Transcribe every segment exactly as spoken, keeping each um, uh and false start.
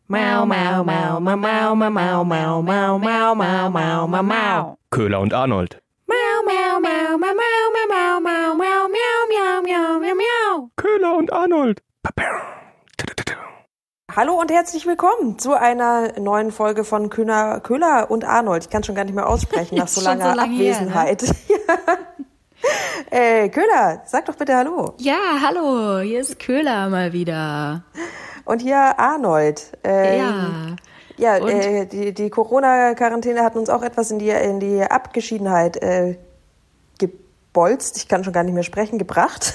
Mau, mau, mau, mau, mau, mau, mau, mau, mau, mau, mau, mau, mau, mau. Köhler und Arnold. Mau, mau, mau, mau, mau, mau, mau, mau, mau, miau, miau, miau, miau. Köhler und Arnold. Hallo und herzlich willkommen zu einer neuen Folge von Köhler, Köhler und Arnold. Ich kann schon gar nicht mehr aussprechen nach so langer so lange Abwesenheit. Her, ne? äh, Köhler, sag doch bitte Hallo. Ja, hallo, hier ist Köhler mal wieder. Und hier Arnold. Ähm, ja. Ja, äh, die, die Corona-Quarantäne hat uns auch etwas in die, in die Abgeschiedenheit äh, gebolzt. Ich kann schon gar nicht mehr sprechen, gebracht.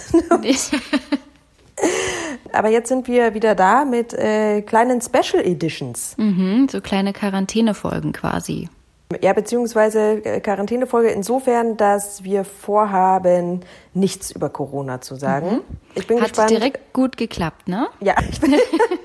Aber jetzt sind wir wieder da mit äh, kleinen Special Editions. Mhm, so kleine Quarantänefolgen quasi. Ja, beziehungsweise äh, Quarantänefolge insofern, dass wir vorhaben, nichts über Corona zu sagen. Mhm. Ich bin Hat gespannt. direkt gut geklappt, ne? Ja, ich bin,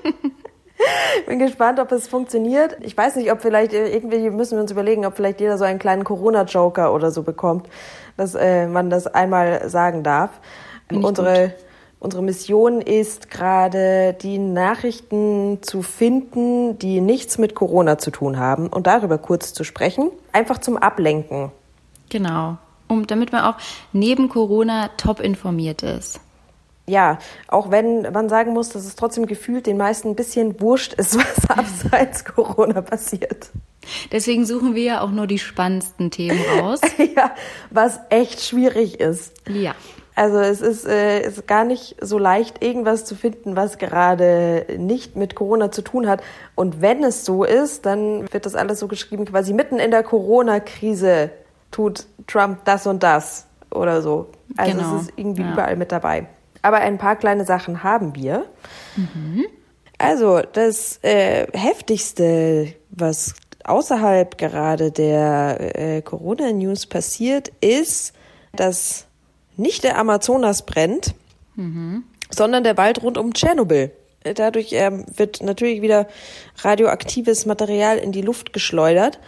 bin gespannt, ob es funktioniert. Ich weiß nicht, ob vielleicht äh, irgendwie müssen wir uns überlegen, ob vielleicht jeder so einen kleinen Corona-Joker oder so bekommt, dass äh, man das einmal sagen darf. Unsere gut. Unsere Mission ist gerade, die Nachrichten zu finden, die nichts mit Corona zu tun haben und darüber kurz zu sprechen. Einfach zum Ablenken. Genau. Um, damit man auch neben Corona top informiert ist. Ja, auch wenn man sagen muss, dass es trotzdem gefühlt den meisten ein bisschen wurscht ist, was abseits Corona passiert. Deswegen suchen wir ja auch nur die spannendsten Themen raus. Ja, was echt schwierig ist. Ja. Also es ist, äh, ist gar nicht so leicht, irgendwas zu finden, was gerade nicht mit Corona zu tun hat. Und wenn es so ist, dann wird das alles so geschrieben, quasi mitten in der Corona-Krise tut Trump das und das oder so. Also Genau. Es ist irgendwie Ja. überall mit dabei. Aber ein paar kleine Sachen haben wir. Mhm. Also das äh, Heftigste, was außerhalb gerade der äh, Corona-News passiert, ist, dass nicht der Amazonas brennt, mhm. sondern der Wald rund um Tschernobyl. Dadurch ähm, wird natürlich wieder radioaktives Material in die Luft geschleudert.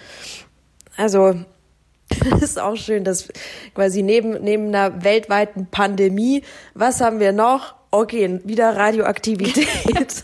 Also das ist auch schön, dass quasi neben, neben einer weltweiten Pandemie, was haben wir noch? Okay, wieder Radioaktivität.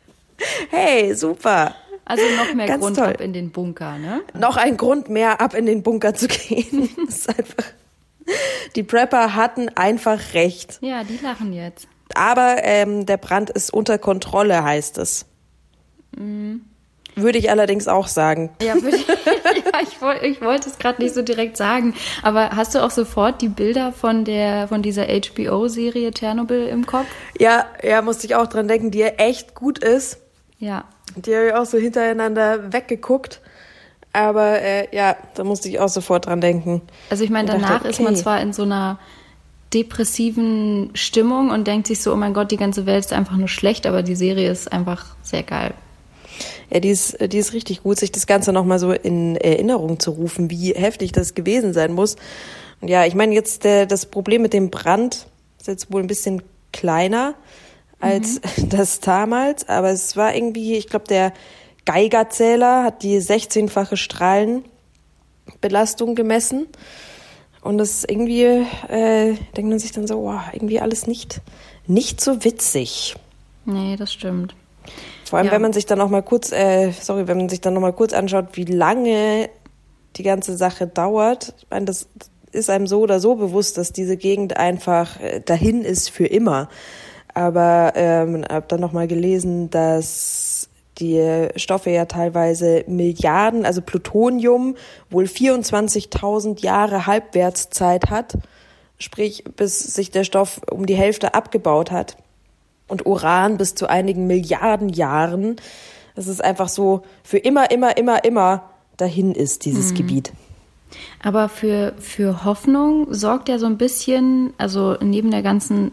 Hey, super. Also noch mehr Ganz Grund toll. ab in den Bunker, ne? Noch ein Grund mehr, ab in den Bunker zu gehen. Das ist einfach... Die Prepper hatten einfach recht. Ja, die lachen jetzt. Aber ähm, der Brand ist unter Kontrolle, heißt es. Mhm. Würde ich allerdings auch sagen. Ja, würde ich, ja ich, wollt, ich wollte es gerade nicht so direkt sagen. Aber hast du auch sofort die Bilder von der von dieser H B O-Serie Tschernobyl im Kopf? Ja, ja, musste ich auch dran denken, die ja echt gut ist. Ja. Die habe ich auch so hintereinander weggeguckt. Aber äh, ja, da musste ich auch sofort dran denken. Also ich meine, Und danach dachte, ist man okay. zwar in so einer depressiven Stimmung und denkt sich so, oh mein Gott, die ganze Welt ist einfach nur schlecht, aber die Serie ist einfach sehr geil. Ja, die ist, die ist richtig gut, sich das Ganze nochmal so in Erinnerung zu rufen, wie heftig das gewesen sein muss. Und ja, ich meine, jetzt der, das Problem mit dem Brand ist jetzt wohl ein bisschen kleiner als mhm. das damals, aber es war irgendwie, ich glaube, der Geigerzähler hat die sechzehnfache Strahlenbelastung gemessen. Und das irgendwie, äh, denkt man sich dann so, wow, irgendwie alles nicht, nicht so witzig. Nee, das stimmt. Vor allem, ja. wenn man sich dann noch mal kurz, äh, sorry, wenn man sich dann noch mal kurz anschaut, wie lange die ganze Sache dauert. Ich meine, das ist einem so oder so bewusst, dass diese Gegend einfach äh, dahin ist für immer. Aber ähm, habe dann noch mal gelesen, dass die Stoffe ja teilweise Milliarden, also Plutonium, wohl vierundzwanzigtausend Jahre Halbwertszeit hat, sprich bis sich der Stoff um die Hälfte abgebaut hat. Und Uran bis zu einigen Milliarden Jahren. Das ist einfach so für immer, immer, immer, immer dahin ist, dieses mhm. Gebiet. Aber für, für Hoffnung sorgt ja so ein bisschen, also neben der ganzen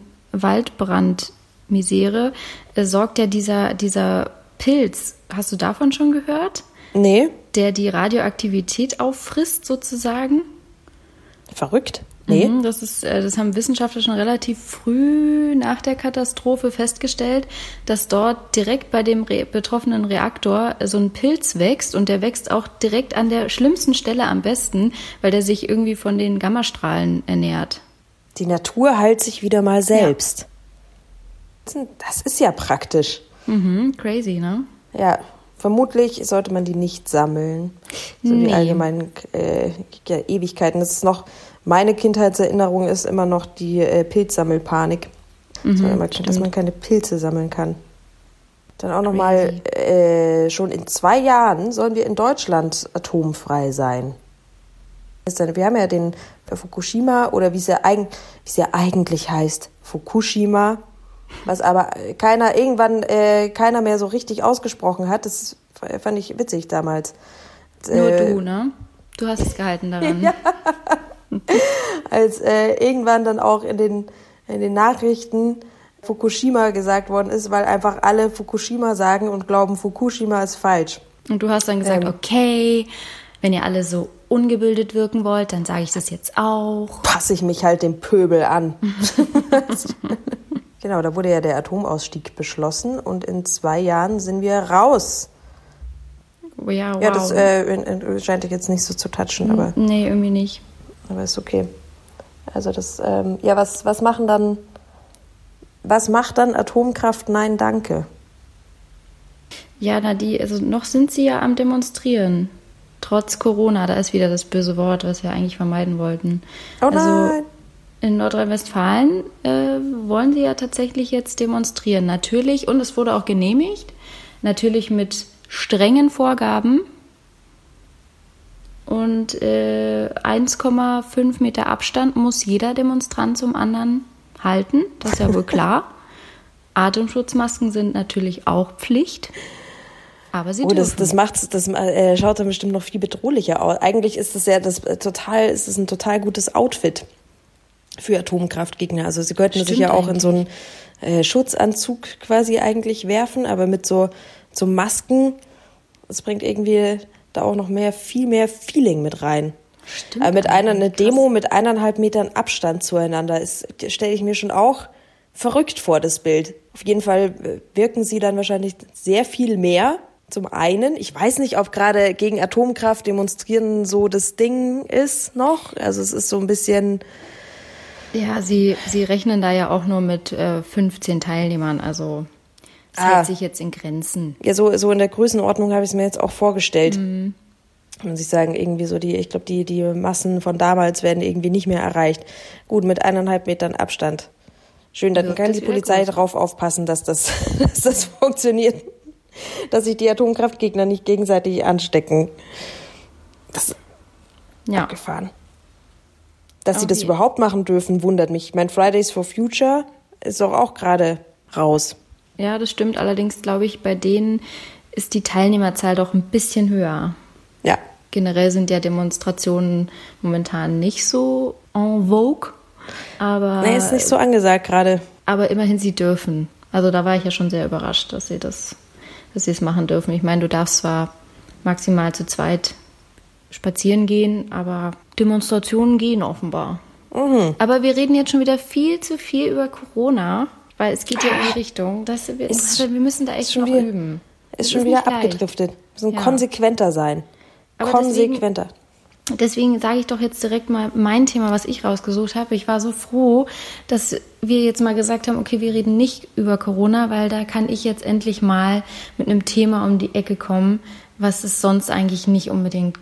Waldbrandmisere, äh, sorgt ja dieser, dieser Pilz, hast du davon schon gehört? Nee. Der die Radioaktivität auffrisst sozusagen? Verrückt. Nee. Mhm, das ist, das haben Wissenschaftler schon relativ früh nach der Katastrophe festgestellt, dass dort direkt bei dem re- betroffenen Reaktor so ein Pilz wächst und der wächst auch direkt an der schlimmsten Stelle am besten, weil der sich irgendwie von den Gammastrahlen ernährt. Die Natur heilt sich wieder mal selbst. Ja. Das ist ja praktisch. Mhm, crazy, ne? Ja, vermutlich sollte man die nicht sammeln. So Nee. wie allgemein äh, ja, Ewigkeiten. Das ist noch, meine Kindheitserinnerung ist immer noch die äh, Pilzsammelpanik. Mhm, dass, man immer, dass stimmt. man keine Pilze sammeln kann. Dann auch nochmal, äh, schon in zwei Jahren sollen wir in Deutschland atomfrei sein. Wir haben ja den Fukushima, oder wie es ja, eigen, wie es ja eigentlich heißt, Fukushima, was aber keiner irgendwann äh, keiner mehr so richtig ausgesprochen hat. Das fand ich witzig damals. Nur äh, du, ne? Du hast es gehalten daran. Ja. Als äh, irgendwann dann auch in den, in den Nachrichten Fukushima gesagt worden ist, weil einfach alle Fukushima sagen und glauben, Fukushima ist falsch. Und du hast dann gesagt, Ähm. okay, wenn ihr alle so ungebildet wirken wollt, dann sage ich das jetzt auch. Passe ich mich halt dem Pöbel an. Genau, da wurde ja der Atomausstieg beschlossen und in zwei Jahren sind wir raus. Oh ja, wow. Ja, das äh, in- in- scheint dich jetzt nicht so zu touchen, aber, Nee, irgendwie nicht. aber ist okay. Also das, ähm, ja, was, was machen dann, was macht dann Atomkraft? Nein, danke. Ja, na die, also noch sind sie ja am Demonstrieren. Trotz Corona, da ist wieder das böse Wort, was wir eigentlich vermeiden wollten. Oh also nein. in Nordrhein-Westfalen äh, wollen sie ja tatsächlich jetzt demonstrieren. Natürlich, und es wurde auch genehmigt, natürlich mit strengen Vorgaben. Und äh, eins Komma fünf Meter Abstand muss jeder Demonstrant zum anderen halten. Das ist ja wohl klar. Atemschutzmasken sind natürlich auch Pflicht. Aber sie Oh, dürfen. das, das macht's, das äh, schaut dann bestimmt noch viel bedrohlicher aus. Eigentlich ist das ja das äh, total, ist das ein total gutes Outfit für Atomkraftgegner. Also sie könnten sich Stimmt ja auch in eigentlich. so einen äh, Schutzanzug quasi eigentlich werfen, aber mit so, so Masken, das bringt irgendwie da auch noch mehr, viel mehr Feeling mit rein. Stimmt aber mit einer eine eigentlich, krass. Demo mit eineinhalb Metern Abstand zueinander ist, stelle ich mir schon auch verrückt vor, das Bild. Auf jeden Fall äh, wirken sie dann wahrscheinlich sehr viel mehr. Zum einen, ich weiß nicht, ob gerade gegen Atomkraft demonstrieren so das Ding ist noch. Also es ist so ein bisschen, Ja, sie, sie rechnen da ja auch nur mit äh, fünfzehn Teilnehmern, also es Ah. hält sich jetzt in Grenzen. ja, so, so in der Größenordnung habe ich es mir jetzt auch vorgestellt. Muss ich sagen, irgendwie so die, ich glaube, die, die Massen von damals werden irgendwie nicht mehr erreicht. Gut, mit eineinhalb Metern Abstand. Schön, dann Wirkt kann das die wieder Polizei gut. darauf aufpassen, dass das, dass das funktioniert. Dass sich die Atomkraftgegner nicht gegenseitig anstecken. Das ist Ja, abgefahren. Dass sie Auf das je- überhaupt machen dürfen, wundert mich. Mein Fridays for Future ist doch auch gerade raus. ja, das stimmt. Allerdings glaube ich, bei denen ist die Teilnehmerzahl doch ein bisschen höher. Ja, Generell sind ja Demonstrationen momentan nicht so en vogue, aber, nee, ist nicht so angesagt gerade. aber immerhin sie dürfen. Also da war ich ja schon sehr überrascht, dass sie das, dass sie es machen dürfen. Ich meine, du darfst zwar maximal zu zweit spazieren gehen, aber Demonstrationen gehen offenbar. Mhm. Aber wir reden jetzt schon wieder viel zu viel über Corona, weil es geht ja in die Richtung, dass wir, Ist- wir müssen da echt schon noch wieder- üben. Ist Es schon ist wieder nicht leicht. abgedriftet. Wir müssen Ja. konsequenter sein. Aber deswegen- konsequenter. Deswegen sage ich doch jetzt direkt mal mein Thema, was ich rausgesucht habe. Ich war so froh, dass wir jetzt mal gesagt haben, okay, wir reden nicht über Corona, weil da kann ich jetzt endlich mal mit einem Thema um die Ecke kommen, was es sonst eigentlich nicht unbedingt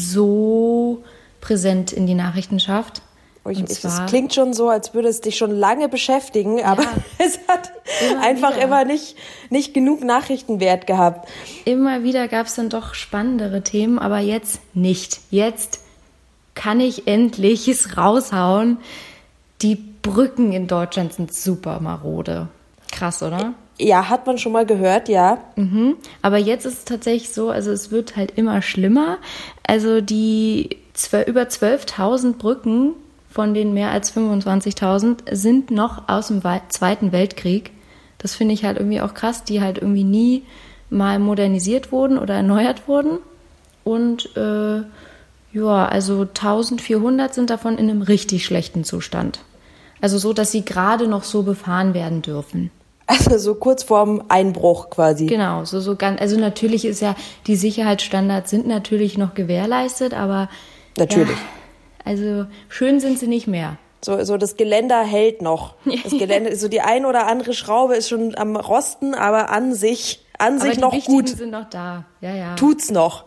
so präsent in die Nachrichten schafft. Oh, ich, Und ich, das zwar- klingt schon so, als würde es dich schon lange beschäftigen, aber es hat Immer einfach wieder. immer nicht, nicht genug Nachrichtenwert gehabt. Immer wieder gab es dann doch spannendere Themen, aber jetzt nicht. Jetzt kann ich endlich es raushauen. Die Brücken in Deutschland sind super marode. Krass, oder? Ja, hat man schon mal gehört, ja. Mhm. Aber jetzt ist es tatsächlich so, also es wird halt immer schlimmer. Also die zwölf, über zwölftausend Brücken von den mehr als fünfundzwanzigtausend sind noch aus dem Wei- Zweiten Weltkrieg. Das finde ich halt irgendwie auch krass, die halt irgendwie nie mal modernisiert wurden oder erneuert wurden. Und äh, ja, also eintausendvierhundert sind davon in einem richtig schlechten Zustand. Also so, dass sie gerade noch so befahren werden dürfen. Also so kurz vorm Einbruch quasi. Genau, so, so ganz, also natürlich ist ja, die Sicherheitsstandards sind natürlich noch gewährleistet, aber Natürlich. Ja, also schön sind sie nicht mehr. So, so das Geländer hält noch. Das Gelände, so die ein oder andere Schraube ist schon am Rosten, aber an sich, an Aber sich die noch Wichtigen gut. sind noch da. Ja, ja. Tut's noch.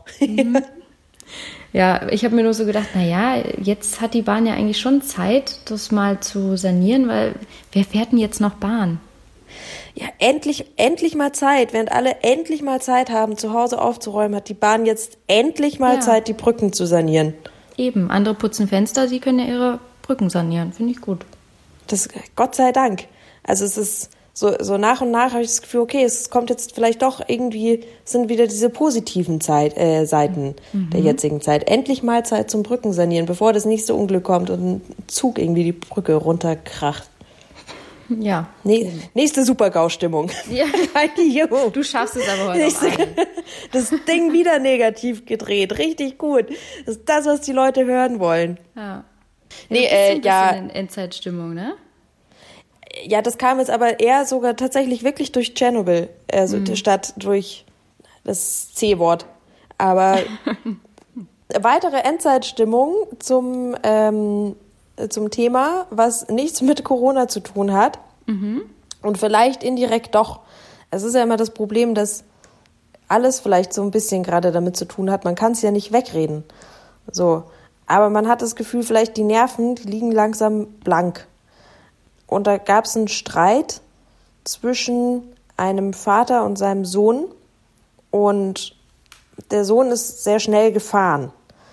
Ja, ich habe mir nur so gedacht, naja, jetzt hat die Bahn ja eigentlich schon Zeit, das mal zu sanieren, weil wer fährt denn jetzt noch Bahn? Ja, endlich, endlich mal Zeit. Während alle endlich mal Zeit haben, zu Hause aufzuräumen, hat die Bahn jetzt endlich mal Ja. Zeit, die Brücken zu sanieren. Eben, andere putzen Fenster, sie können ja ihre Brücken sanieren. Finde ich gut. Das, Gott sei Dank. Also es ist so, so nach und nach habe ich das Gefühl, okay, es kommt jetzt vielleicht doch irgendwie, es sind wieder diese positiven Zeit, äh, Seiten mhm. der jetzigen Zeit. Endlich mal Zeit zum Brücken sanieren, bevor das nächste Unglück kommt und ein Zug irgendwie die Brücke runterkracht. Ja. Nee, nächste Super-GAU-Stimmung. Ja. Jo. Du schaffst es aber heute Nächste, auch. Das Ding wieder negativ gedreht. Richtig gut. Das ist das, was die Leute hören wollen. Ja. Nee, ja, äh, ein bisschen ja. in Endzeitstimmung, ne? Ja, das kam jetzt aber eher sogar tatsächlich wirklich durch Tschernobyl, also mhm. statt durch das C-Wort. Aber weitere Endzeitstimmung zum, ähm, zum Thema, was nichts mit Corona zu tun hat mhm. und vielleicht indirekt doch. Es ist ja immer das Problem, dass alles vielleicht so ein bisschen gerade damit zu tun hat. Man kann es ja nicht wegreden. So. Aber man hat das Gefühl, vielleicht die Nerven, die liegen langsam blank. Und da gab es einen Streit zwischen einem Vater und seinem Sohn. Und der Sohn ist sehr schnell gefahren.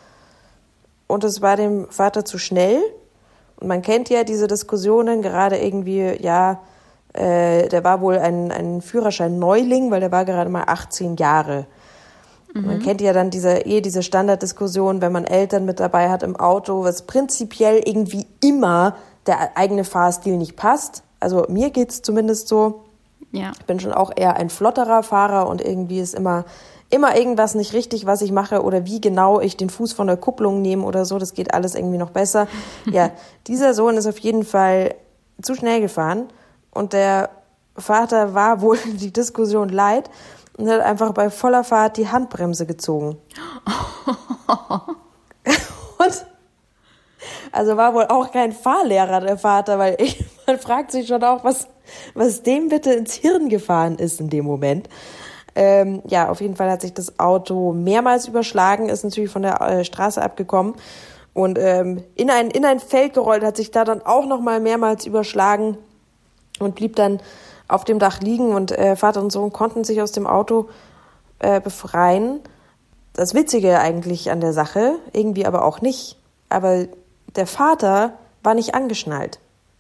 Und es war dem Vater zu schnell. Und man kennt ja diese Diskussionen, gerade irgendwie, ja, äh, der war wohl ein, ein Führerschein-Neuling, weil der war gerade mal achtzehn Jahre. Mhm. Man kennt ja dann diese, eh diese Standarddiskussion, wenn man Eltern mit dabei hat im Auto, was prinzipiell irgendwie immer der eigene Fahrstil nicht passt. Also mir geht's zumindest so. Ja. Ich bin schon auch eher ein flotterer Fahrer und irgendwie ist immer, immer irgendwas nicht richtig, was ich mache oder wie genau ich den Fuß von der Kupplung nehme oder so. Das geht alles irgendwie noch besser. Ja, dieser Sohn ist auf jeden Fall zu schnell gefahren und der Vater war wohl die Diskussion leid und hat einfach bei voller Fahrt die Handbremse gezogen. Und also war wohl auch kein Fahrlehrer, der Vater, weil ich, man fragt sich schon auch, was, was dem bitte ins Hirn gefahren ist in dem Moment. Ähm, ja, auf jeden Fall hat sich das Auto mehrmals überschlagen, ist natürlich von der äh, Straße abgekommen und ähm, in, ein, in ein Feld gerollt, hat sich da dann auch nochmal mehrmals überschlagen und blieb dann auf dem Dach liegen und äh, Vater und Sohn konnten sich aus dem Auto äh, befreien. Das Witzige eigentlich an der Sache, irgendwie aber auch nicht, aber der Vater war nicht angeschnallt.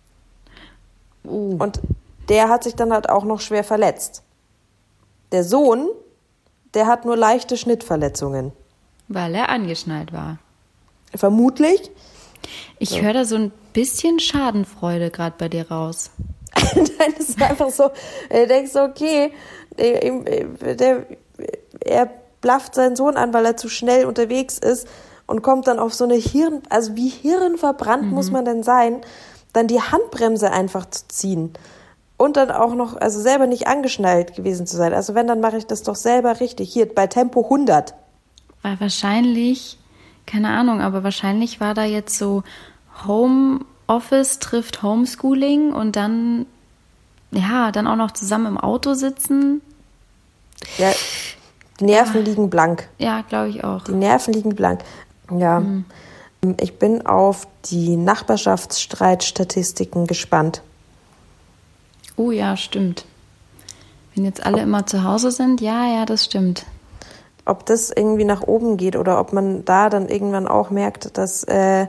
Uh. Und der hat sich dann halt auch noch schwer verletzt. Der Sohn, der hat nur leichte Schnittverletzungen. Weil er angeschnallt war. Vermutlich. Ich so. höre da so ein bisschen Schadenfreude gerade bei dir raus. Nein, das ist einfach so, du denkst so, okay, der, der, er blafft seinen Sohn an, weil er zu schnell unterwegs ist und kommt dann auf so eine Hirn, also wie hirnverbrannt mhm. muss man denn sein, dann die Handbremse einfach zu ziehen und dann auch noch, also selber nicht angeschnallt gewesen zu sein. Also wenn, dann mache ich das doch selber richtig. Hier, bei Tempo hundert. Weil wahrscheinlich, keine Ahnung, aber wahrscheinlich war da jetzt so Homeoffice trifft Homeschooling und dann, ja, dann auch noch zusammen im Auto sitzen. Ja, die Nerven ah. liegen blank. Ja, glaube ich auch. Die Nerven liegen blank. Ja, mhm. Ich bin auf die Nachbarschaftsstreitstatistiken gespannt. Oh ja, stimmt. Wenn jetzt alle immer zu Hause sind, ja, ja, das stimmt. Ob das irgendwie nach oben geht oder ob man da dann irgendwann auch merkt, dass, äh,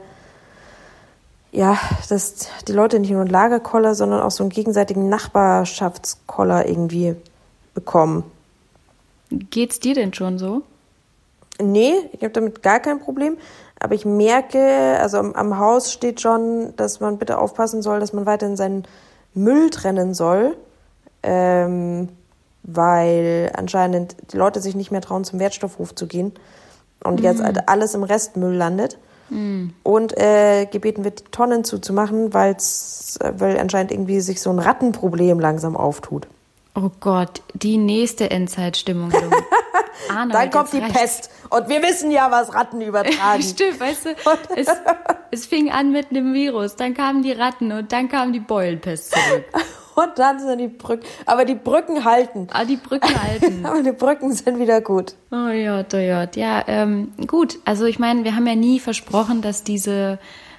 ja, dass die Leute nicht nur einen Lagerkoller, sondern auch so einen gegenseitigen Nachbarschaftskoller irgendwie bekommen. Geht's dir denn schon so? Nee, ich habe damit gar kein Problem. Aber ich merke, also am, am Haus steht schon, dass man bitte aufpassen soll, dass man weiterhin seinen Müll trennen soll, ähm, weil anscheinend die Leute sich nicht mehr trauen, zum Wertstoffhof zu gehen und mm. jetzt halt alles im Restmüll landet. Mm. Und äh, gebeten wird, die Tonnen zuzumachen, weil's, weil anscheinend irgendwie sich so ein Rattenproblem langsam auftut. Oh Gott, die nächste Endzeitstimmung. Arnold, dann kommt die reicht. Pest. Und wir wissen ja, was Ratten übertragen. Stimmt, weißt du, es, es fing an mit einem Virus, dann kamen die Ratten und dann kam die Beulenpest zurück. Und dann sind die Brücken. Aber die Brücken halten. Ah, die Brücken halten. Aber die Brücken sind wieder gut. Oh ja, oh ja. Ja, ähm, gut. Also ich meine, wir haben ja nie versprochen, dass diese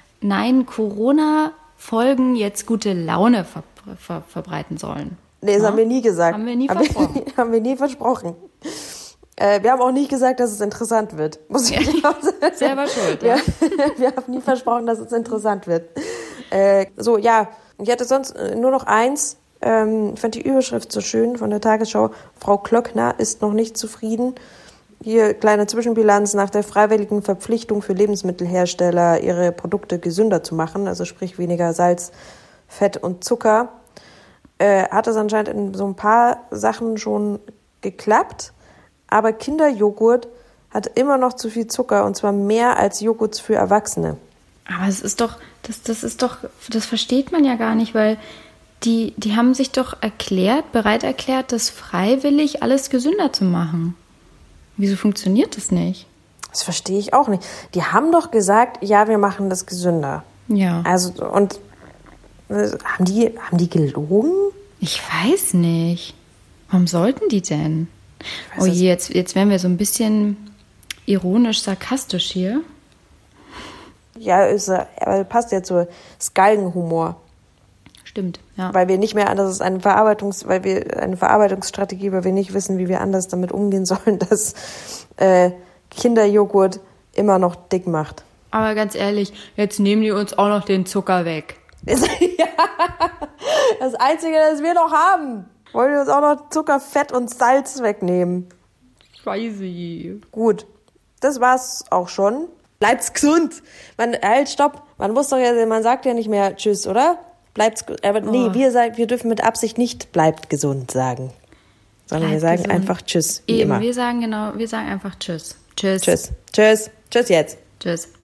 Nein-Corona-Folgen jetzt gute Laune ver- ver- verbreiten sollen. Nee, das ja? haben wir nie gesagt. Haben wir nie versprochen. Haben wir, haben wir nie versprochen. Äh, wir haben auch nicht gesagt, dass es interessant wird. Muss ich genau sagen. Selber schuld, ja. Wir, wir haben nie versprochen, dass es interessant wird. Äh, so, ja. Ich hatte sonst nur noch eins. Ähm, ich fand die Überschrift so schön von der Tagesschau. Frau Klöckner ist noch nicht zufrieden. Hier kleine Zwischenbilanz nach der freiwilligen Verpflichtung für Lebensmittelhersteller, ihre Produkte gesünder zu machen, also sprich weniger Salz, Fett und Zucker. Äh, hat es anscheinend in so ein paar Sachen schon geklappt. Aber Kinderjoghurt hat immer noch zu viel Zucker, und zwar mehr als Joghurt für Erwachsene. Aber es ist doch, das, das ist doch, das versteht man ja gar nicht, weil die, die haben sich doch erklärt, bereit erklärt, das freiwillig alles gesünder zu machen. Wieso funktioniert das nicht? Das verstehe ich auch nicht. Die haben doch gesagt, ja, wir machen das gesünder. Ja. Also, und haben die, haben die gelogen? Ich weiß nicht. Warum sollten die denn? Oh je, jetzt, jetzt werden wir so ein bisschen ironisch, sarkastisch hier. Ja, ist, aber passt ja zu Galgenhumor. Stimmt, ja. Weil wir nicht mehr anders, eine Verarbeitungs, weil wir eine Verarbeitungsstrategie, weil wir nicht wissen, wie wir anders damit umgehen sollen, dass äh, Kinderjoghurt immer noch dick macht. Aber ganz ehrlich, jetzt nehmen die uns auch noch den Zucker weg. Das, ja, das Einzige, das wir noch haben. Wollen wir uns auch noch Zucker, Fett und Salz wegnehmen? Scheiße. Gut, das war's auch schon. Bleibt's gesund. Man, halt, stopp. Man muss doch ja, man sagt ja nicht mehr Tschüss, oder? Bleibt's, aber nee, oh. wir sagen, wir dürfen mit Absicht nicht bleibt gesund sagen. Sondern Bleibt wir sagen gesund. einfach Tschüss, wie Eben, immer. wir sagen genau, wir sagen einfach Tschüss. Tschüss. Tschüss. Tschüss. Tschüss jetzt. Tschüss.